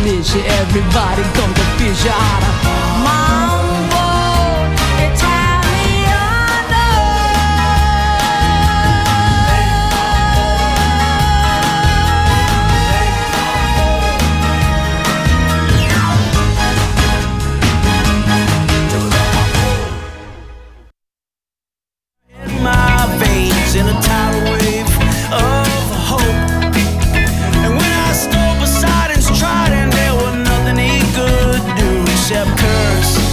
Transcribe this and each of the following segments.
definition. Everybody come to fish out of mambo Italiano. In my veins, in a tidal wave of hope. And when I stole Poseidon's trident, there was nothing he could do except curse.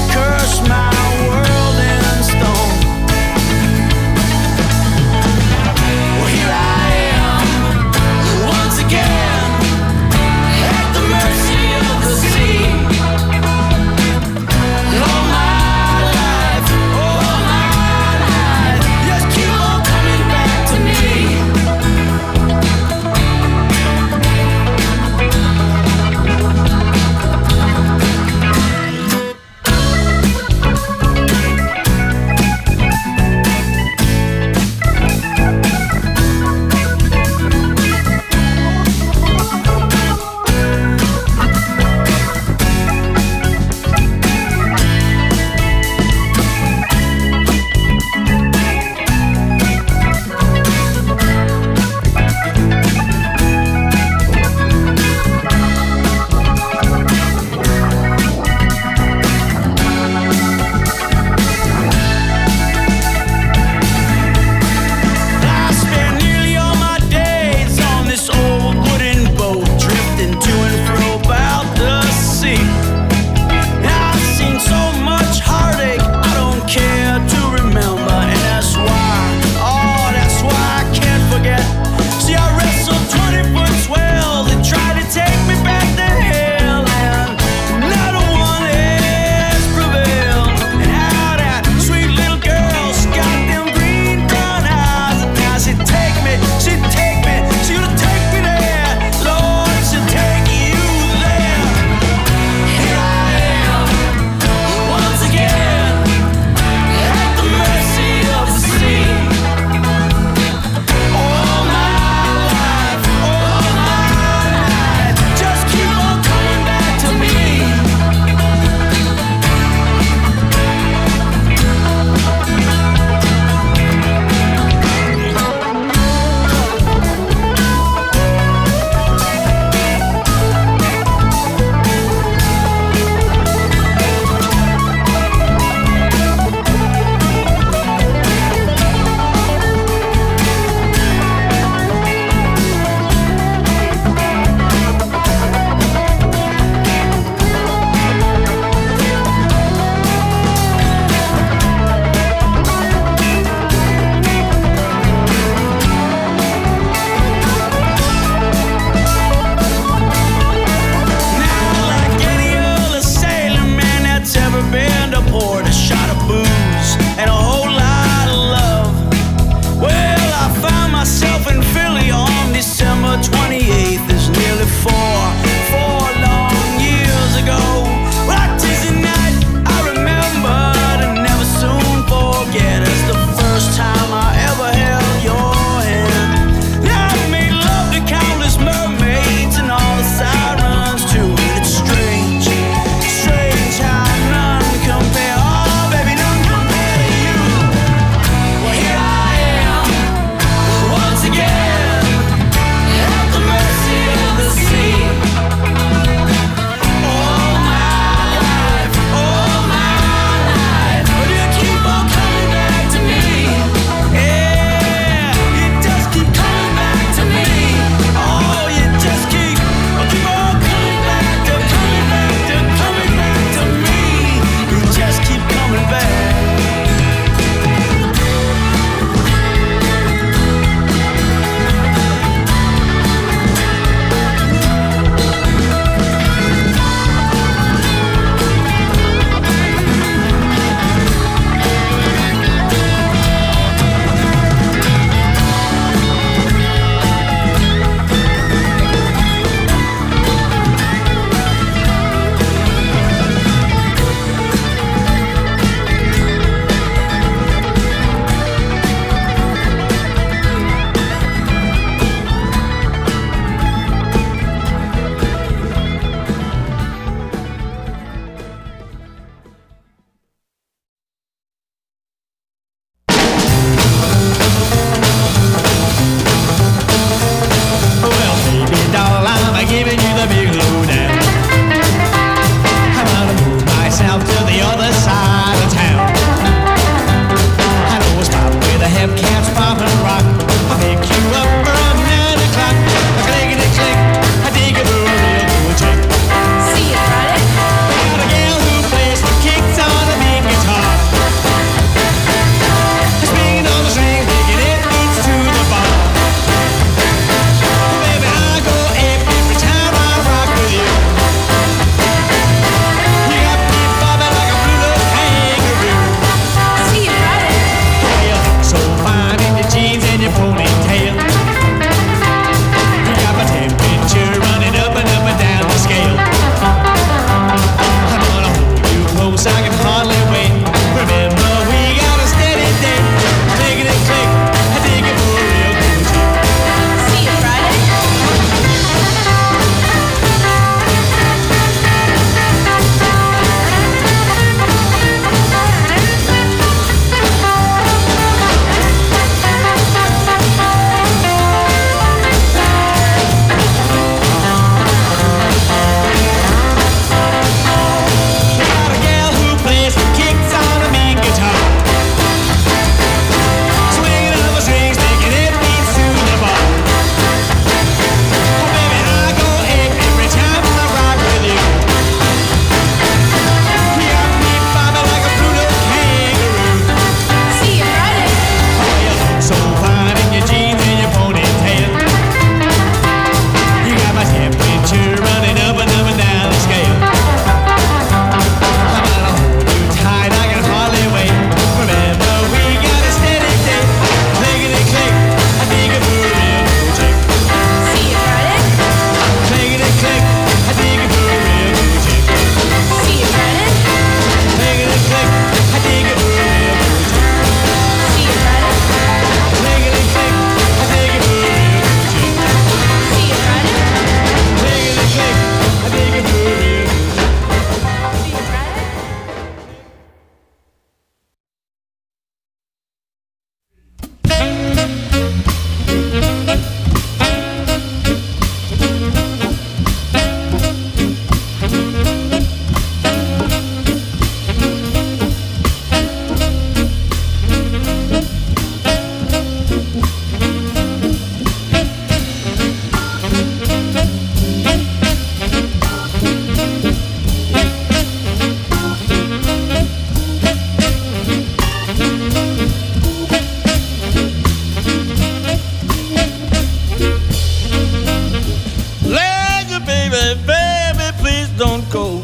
don't go.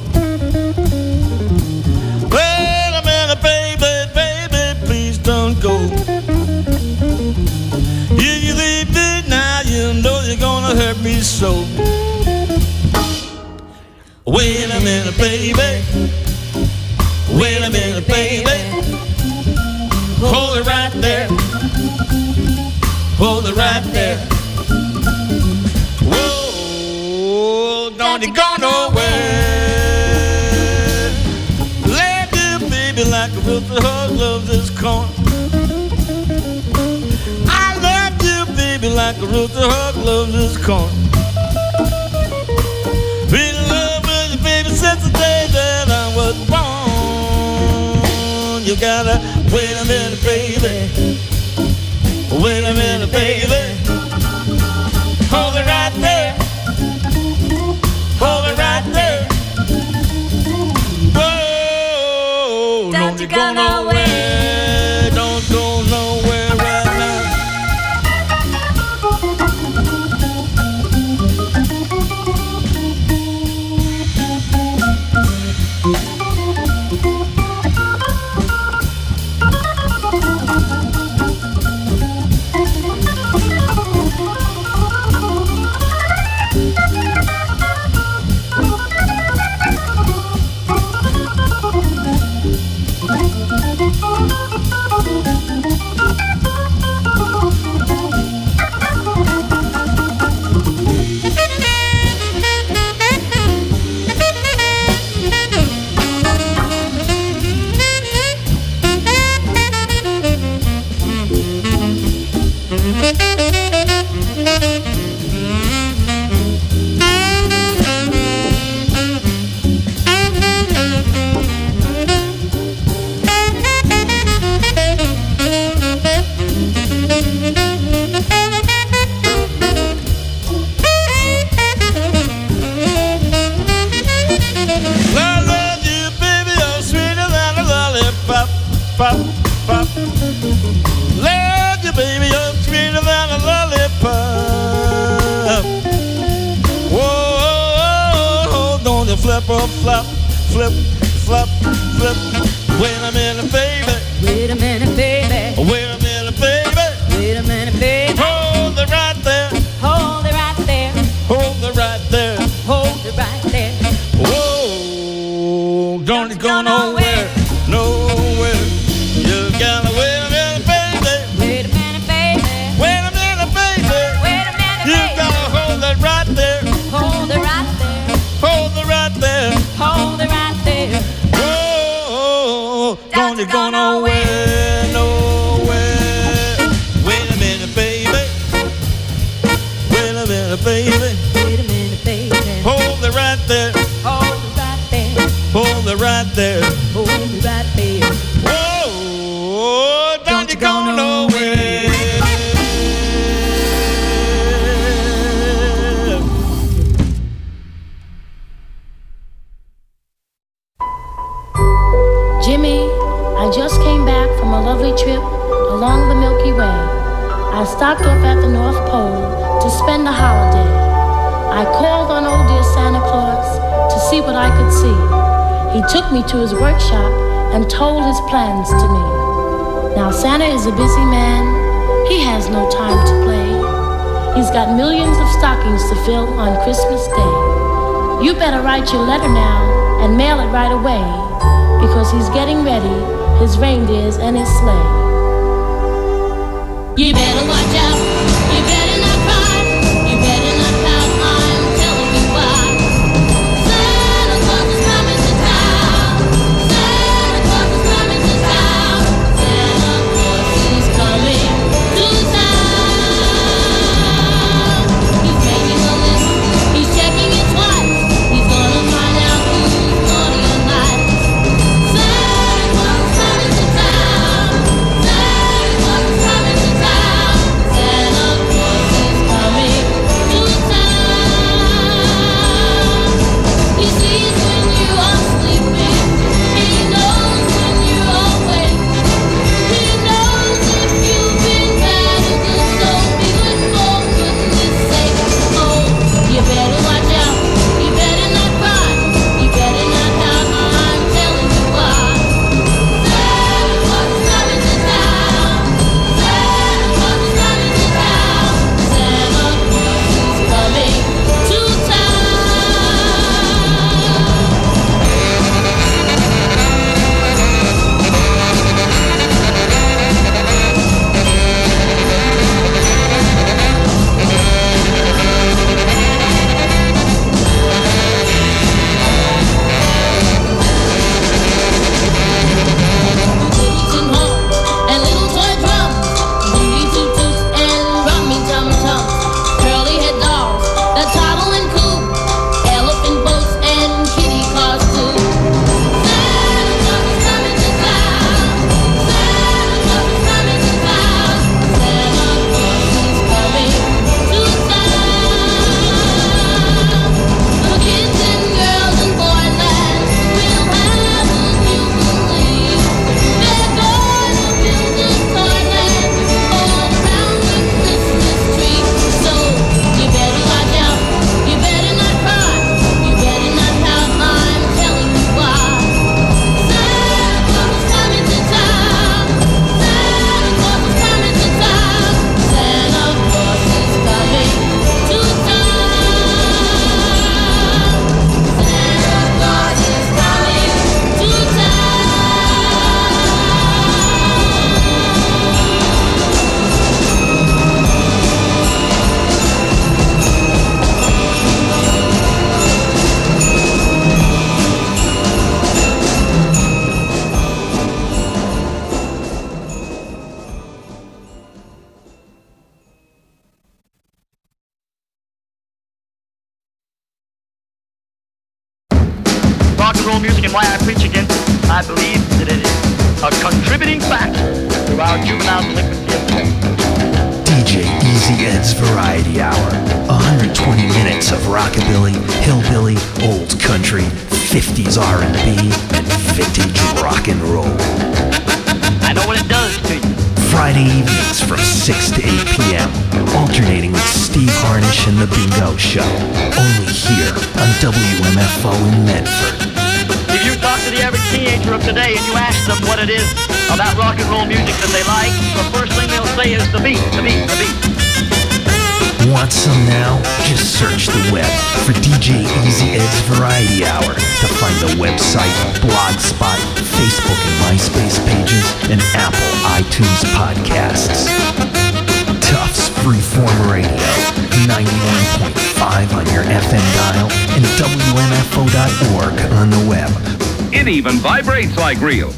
Wait a minute, baby, baby, please don't go. If you leave me now, you know you're gonna hurt me so. Wait a minute, baby. Wait a minute, baby. Hold it right there. Hold it right there. Whoa, don't you go nowhere. Love you, baby, like a rooster hug loves his corn. I love you, baby, like a rooster hug loves his corn. Been in love with you, baby, since the day that I was born. You gotta wait a minute, baby. Wait a minute, baby. Hold it right there. Hold it right there. Whoa, don't you go nowhere. Don't go nowhere right now. Pop, pop. Love you, baby, you're sweeter than a lollipop. Whoa, don't you flip or flop, flip, flop, flip. Wait a minute, baby. Wait a minute, baby. Wait a minute, baby. Wait a minute, baby. Hold it right there. Hold it right there. Hold it right there. Hold it right there. Whoa, don't you go nowhere, nowhere. You gotta wait a minute, baby. Wait a minute, baby. Wait a minute, baby. Wait a minute, You baby. gotta hold it right there. Hold it right there. Hold it right there. Hold it right there. Whoa, don't you go nowhere, nowhere. Wait a minute, baby. Wait a minute, baby. Wait a minute, baby. Hold it right there. Hold it right there. Hold it right there. Hold it right there. Whoa, don't you go nowhere. Jimmy, I just came back from a lovely trip along the Milky Way. I stopped off at the North Pole to spend the holiday. I called on old dear Santa Claus to see what I could see. He took me to his workshop and told his plans to me. Now Santa is a busy man. He has no time to play. He's got millions of stockings to fill on Christmas Day. You better write your letter now and mail it right away, because he's getting ready, his reindeers and his sleigh. You better watch out, you better not cry, you better not pout, I'm telling you why. Santa Claus is coming to town, Santa Claus is coming to town, Santa Claus is coming to town. He's making a list, he's checking it twice, he's gonna find out who's naughty or nice. Santa Claus is coming to town, Santa Claus is coming to town, Santa rock and roll music and why I preach against it. I believe that it is a contributing factor to our juvenile delinquency. DJ Easy Ed's Variety Hour. 120 minutes of rockabilly, hillbilly, old country, 50s R&B, and vintage rock and roll. I know what it does to you. Friday evenings from 6 to 8 p.m. Alternating with Steve Harnish and The Bingo Show. Only here on WMFO in Medford. If you talk to the average teenager of today and you ask them what it is about rock and roll music that they like, the first thing they'll say is the beat, the beat, the beat. Want some now? Just search the web for DJ Easy Ed's Variety Hour to find the website, Blogspot, Facebook and MySpace pages, and Apple iTunes podcasts. Tufts Freeform Radio, 91.5 on your FM dial, and WMFO.org on the web. It even vibrates like real.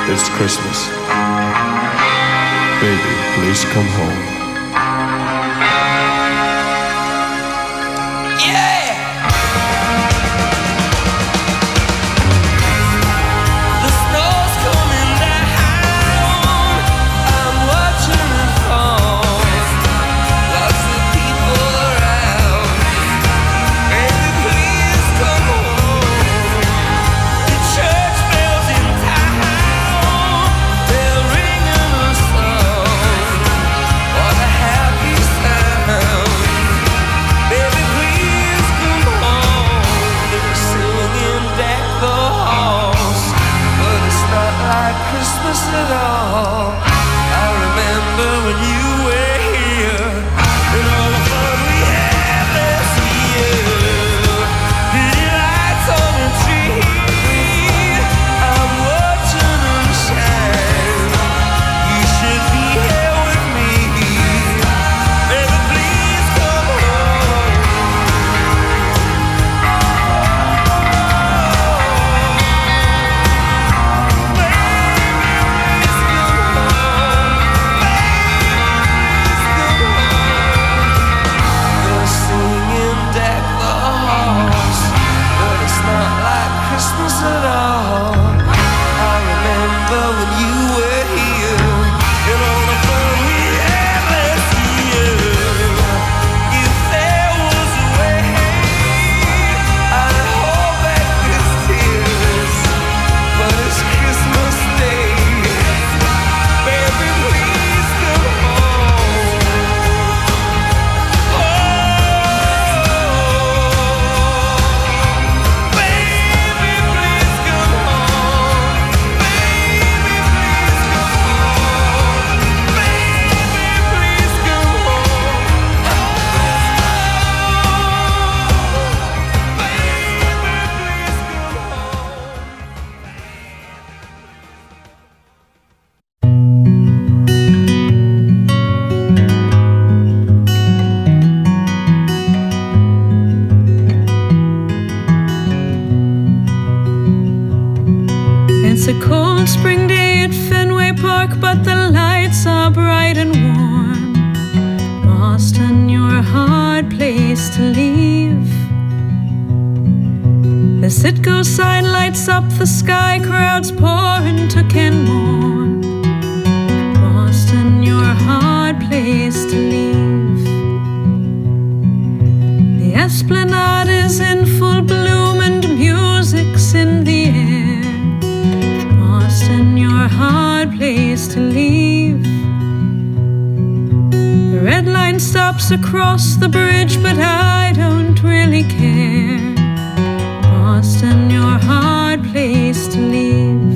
It's Christmas. Baby, please come home. At all. I remember when you were here and all the fun we had last year. Pretty lights on the tree, I'm watching them shine. You should be here with me. Baby, please come home. Christmas at all. I remember when you were here and all the fun we had last year. If there was a way, I'd hold back these tears, but it's Christmas Day. Baby, please come home. It's a cold spring day at Fenway Park, but the lights are bright and warm. Boston, you're a hard place to leave. The Citgo sign lights up the sky, crowds pour into Kenmore. Boston, you're a hard place to leave. The Esplanade is in full bloom and music's in the air. Boston, you're a hard place to leave. The red line stops across the bridge, but I don't really care. Boston, you're a hard place to leave.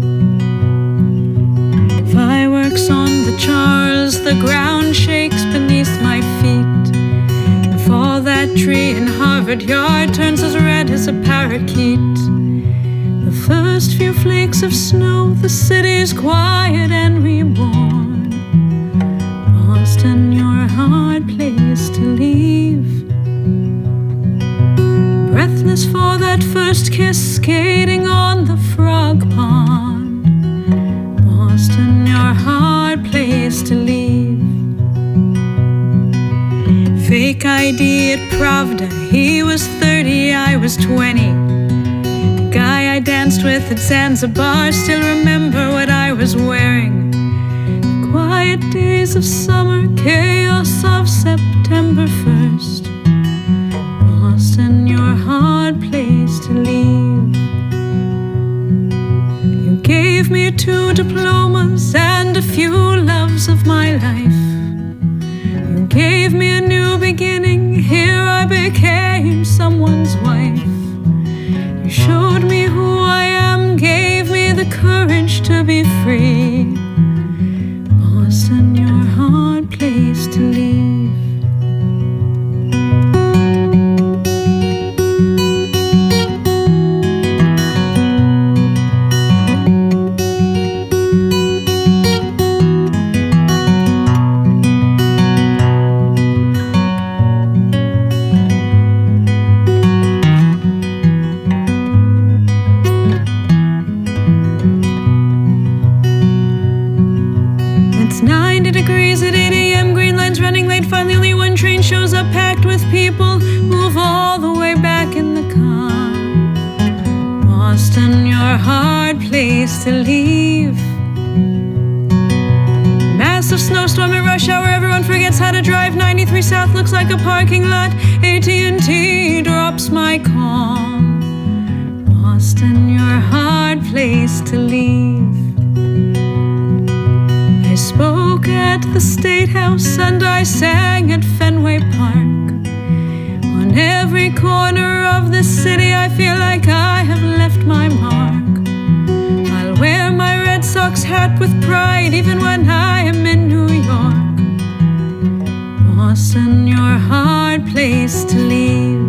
Fireworks on the Charles, the ground shakes beneath my feet. If all that tree in Harvard Yard turns as red as a parakeet. The first few flakes of snow, the city's quiet and reborn. Boston, you're a hard place to leave. Breathless for that first kiss, skating on the frog pond. Boston, you're a hard place to leave. Fake ID at Pravda, he was 30, I was 20. Guy I danced with at Zanzibar, still remember what I was wearing. The quiet days of summer, chaos of September 1st. Boston, you're a hard place to leave. You gave me 2 diplomas and a few loves of my life. You gave me a new beginning, here I became someone's wife. You showed me who I am, gave me the courage to be free. Boston, you're a hard place to leave. night, finally only one train shows up packed with people. Move all the way back in the car. Boston, your hard place to leave. Massive snowstorm at rush hour, everyone forgets how to drive. 93 South looks like a parking lot. AT&T drops my call. Boston, your hard place to leave. I spoke at the State House and I sang at Fenway Park. On every corner of the city I feel like I have left my mark. I'll wear my Red Sox hat with pride even when I am in New York. Boston, your hard place to leave.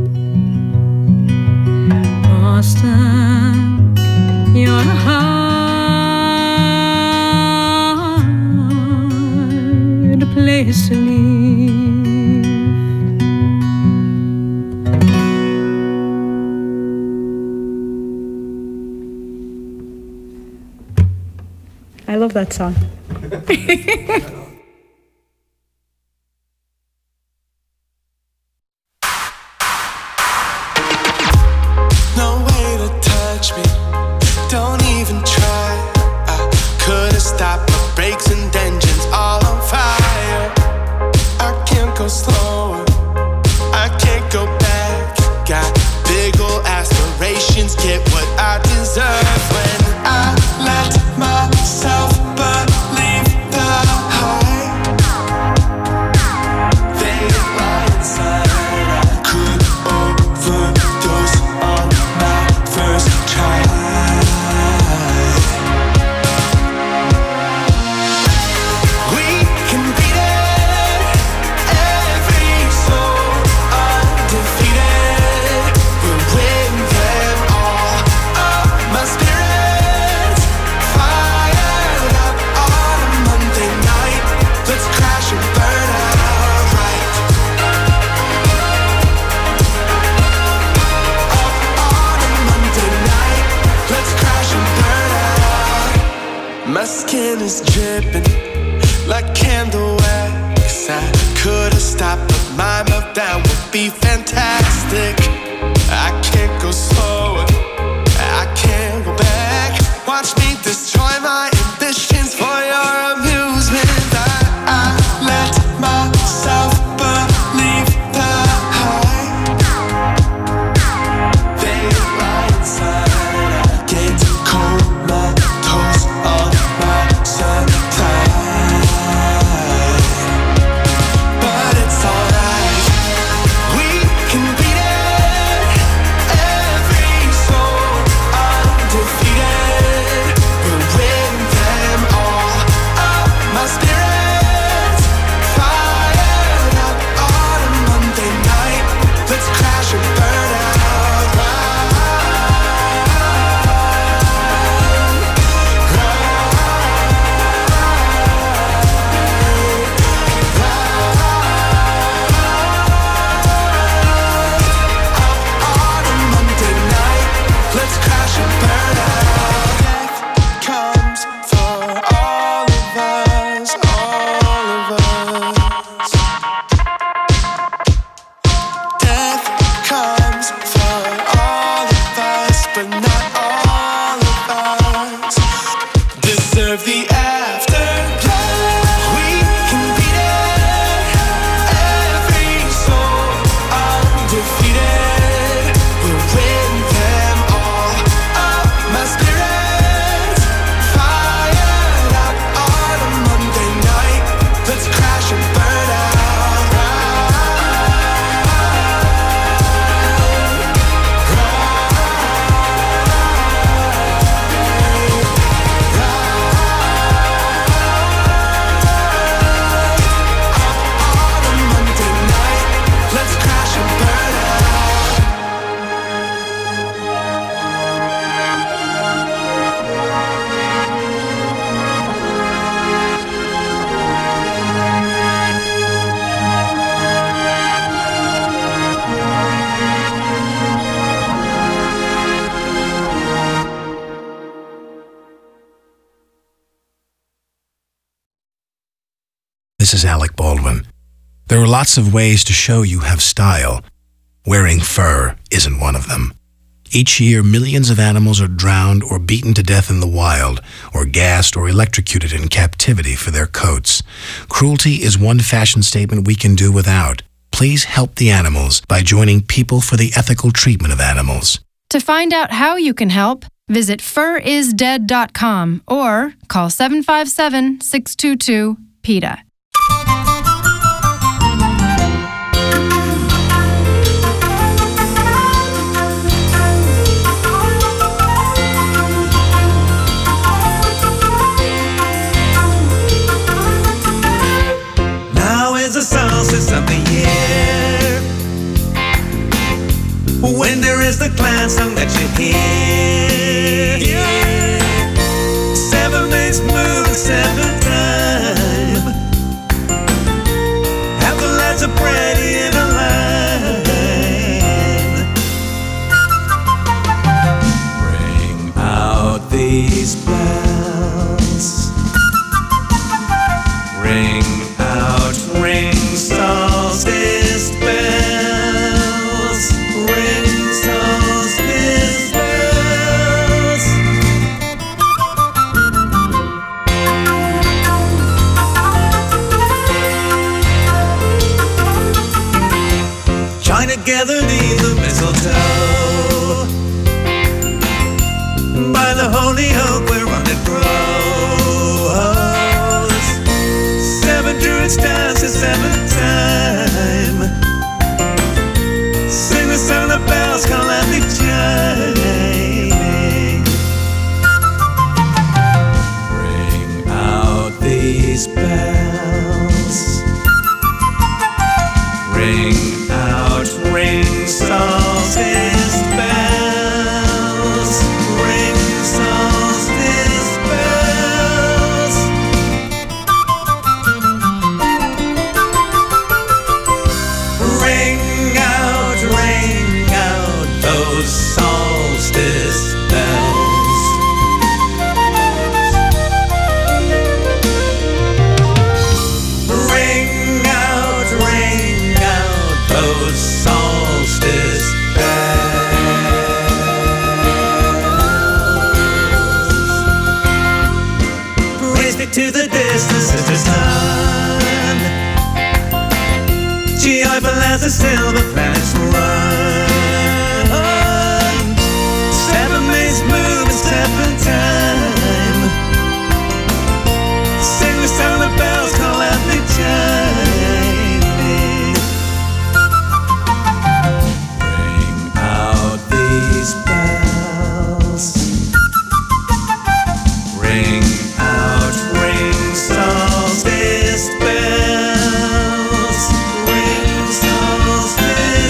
Boston, your hard place to leave. I love that song. No way to touch me, don't even try. I could've stopped my brakes and engines all on fire. I can't go slower, I can't go back. Got big ol' aspirations, get what I deserve. When I let myself believe the hype, they lie inside. I could overdose on my first try. We can beat it, every soul undefeated. We'll win them all. Oh, my spirit's fired up on a Monday night. Let's crash and burn out right. Up on a Monday night. Let's crash and burn out. My skin is dripping like candle wax. I could've stopped, but my meltdown would be fantastic. I can't go slower, I can't go back. Watch me destroy my ambitions for your amusement. I let myself believe the hype. They lie inside. I get comatose on my supply. But it's alright, we can beat it. Every soul undefeated. We'll win them all. Oh, my spirit's fired up on a Monday night. Let's crash and burn out. On a Monday night, let's crash and burn out. Death comes for all of us, all of us. Death comes for all of us, but not all of us deserve the afterlife. We can beat it, every soul undefeated. We'll win them all. Oh, my spirit's fired up on a Monday night. Let's crash and burn out. On a Monday night, let's crash and burn out. This is Alec Baldwin. There are lots of ways to show you have style. Wearing fur isn't one of them. Each year, millions of animals are drowned or beaten to death in the wild, or gassed or electrocuted in captivity for their coats. Cruelty is one fashion statement we can do without. Please help the animals by joining People for the Ethical Treatment of Animals. To find out how you can help, visit furisdead.com or call 757-622-PETA. The solstice of the year, when there is the clown song that you hear. 7 days move the 7th time. Have the lads are ready in a line. Bring out these bells. Ring out ring solstice bells, ring solstice bells. Join together neath the mistletoe, by the holy oak whereon it grows. 7 druids dance the 7th time. Sing the sound of bells calmly chiming. Ring out these bells. Ring out ring solstice bells. Ring solstice bells. Ring out those solstice bells. Ring out those solstice bells. Raise me to the distant sister sun, joyful as the silver planets run. 7 days move in 7th time. Sing the sound of bells call out the chiming. Ring out these bells. Ring out ring solstice bells. Ring solstice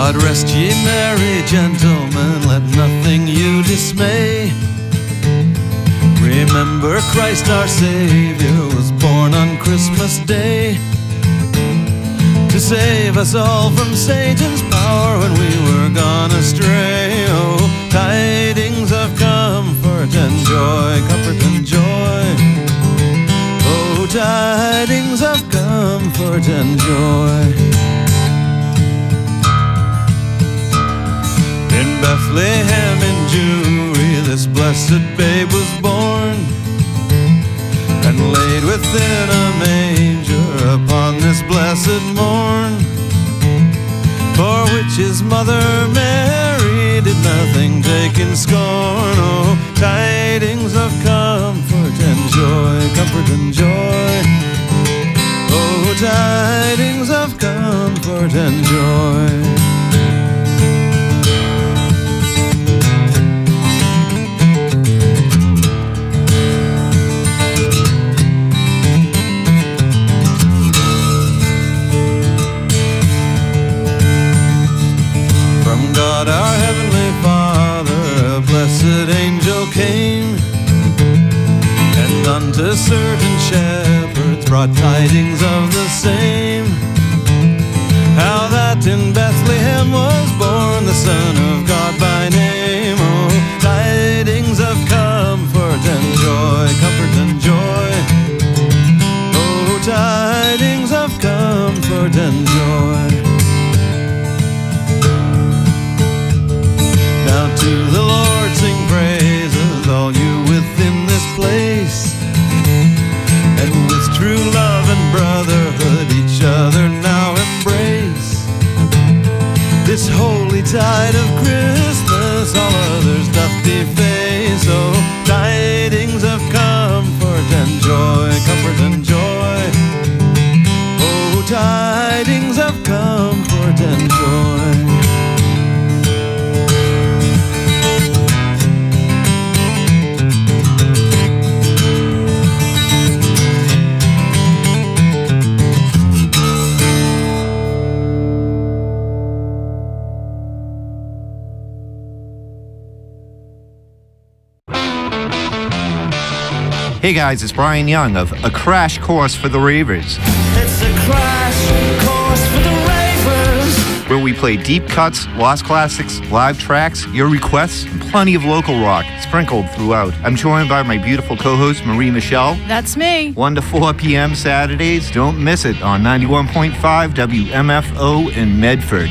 God rest ye merry gentlemen, let nothing you dismay. Remember Christ our Savior was born on Christmas Day to save us all from Satan's power when we were gone astray. Oh, tidings of comfort and joy, comfort and joy. Oh, tidings of comfort and joy. In Bethlehem in Jewry this blessed babe was born and laid within a manger upon this blessed morn, for which his mother Mary did nothing take in scorn. Oh, tidings of comfort and joy, comfort and joy. Oh, tidings of comfort and joy. God our heavenly Father, a blessed angel came, and unto certain shepherds brought tidings of the same, how that in Bethlehem was born the Son of God by name. Oh, tidings of comfort and joy, comfort and joy. Oh, tidings of comfort and joy. Now to the Lord sing praises, all you within this place, and with true love and brotherhood each other now embrace. This holy tide of Christmas all others doth deface. Oh, tidings of comfort and joy, comfort and joy. Oh, tidings of comfort and joy. Hey guys, it's Brian Young of A Crash Course for the Ravers. It's a crash course for the Ravers, where we play deep cuts, lost classics, live tracks, your requests, and plenty of local rock sprinkled throughout. I'm joined by my beautiful co-host, Marie Michelle. That's me. 1 to 4 p.m. Saturdays. Don't miss it on 91.5 WMFO in Medford.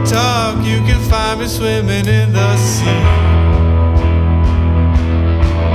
swimming in the sea.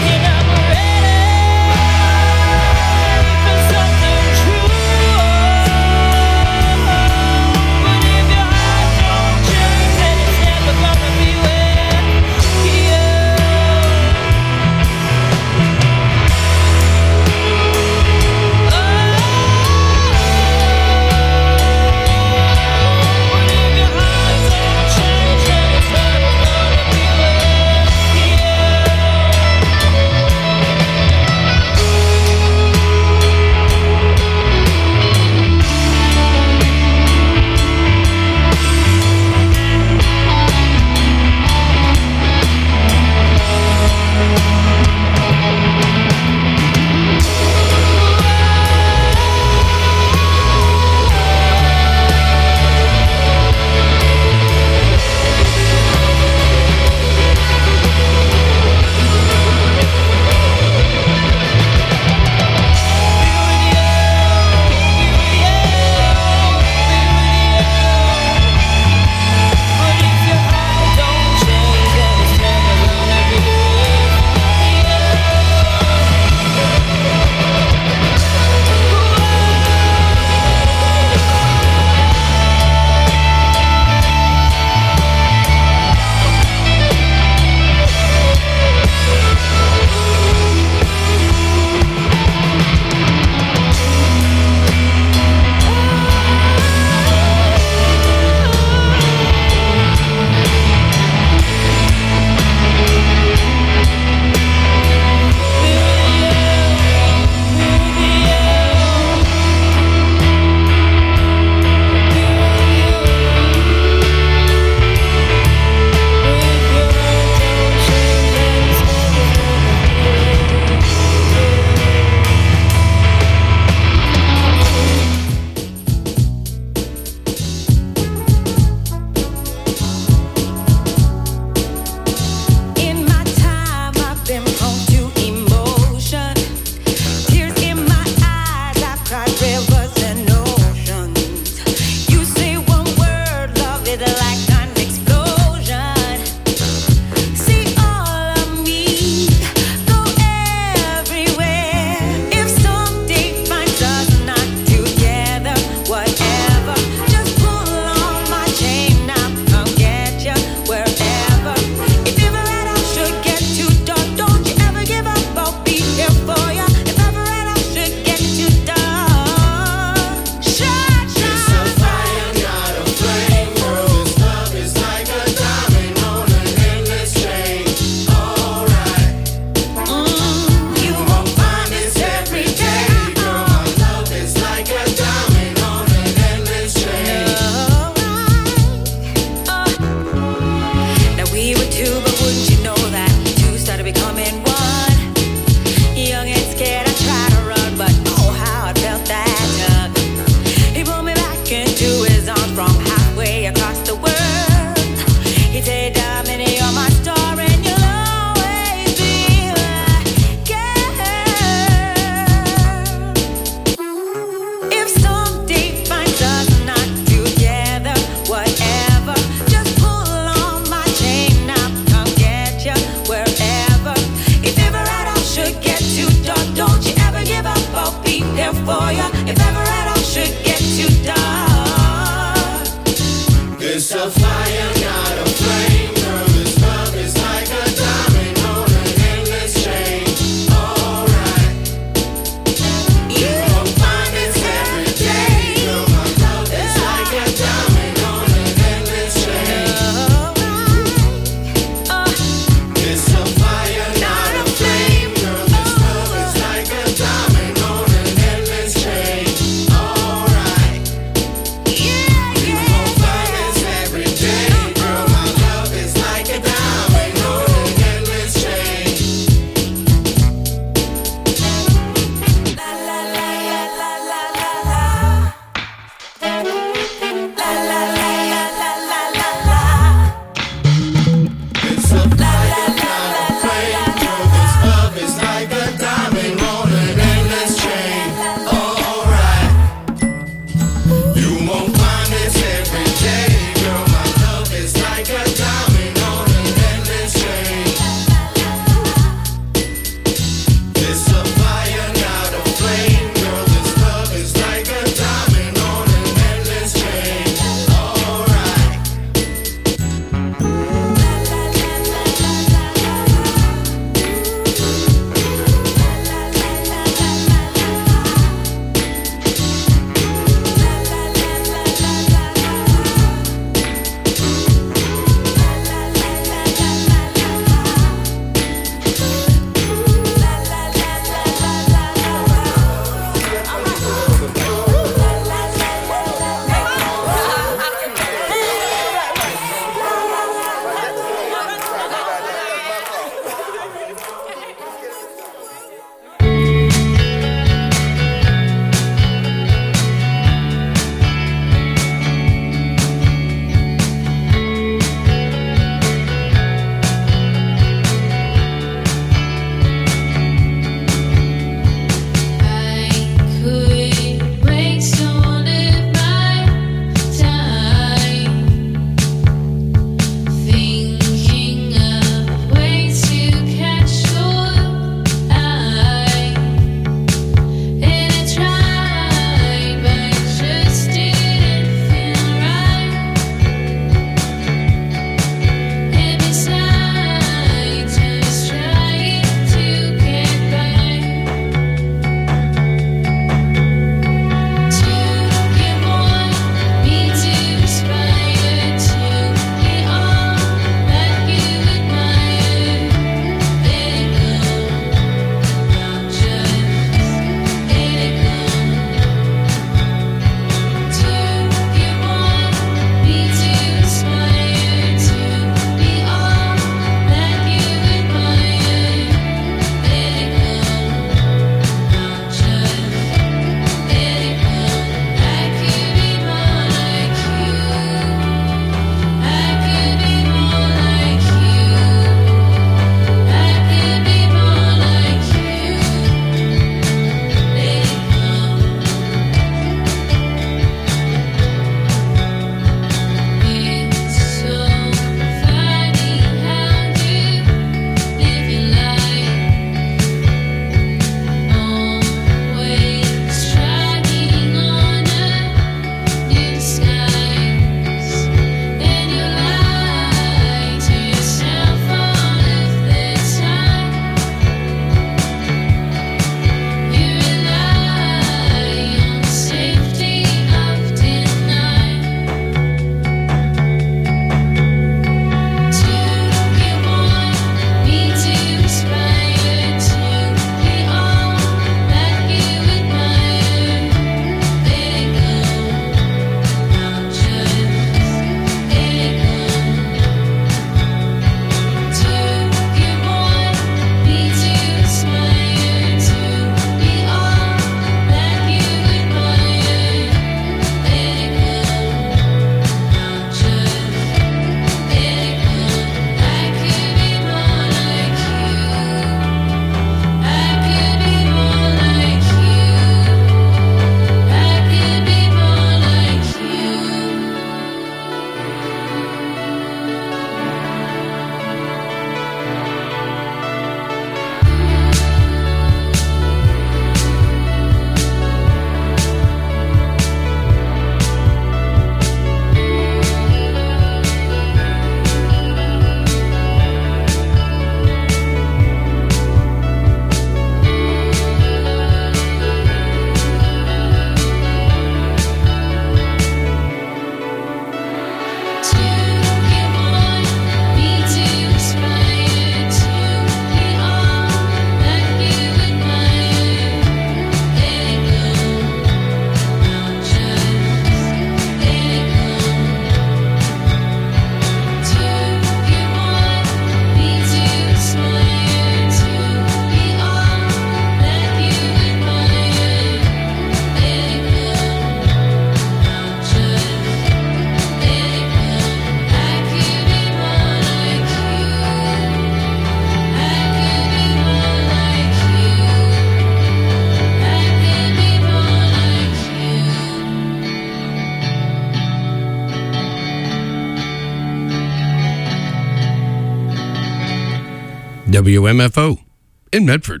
WMFO in Medford.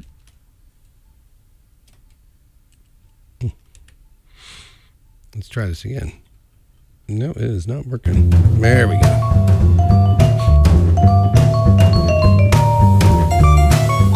Let's try this again. No, it is not working. There we go.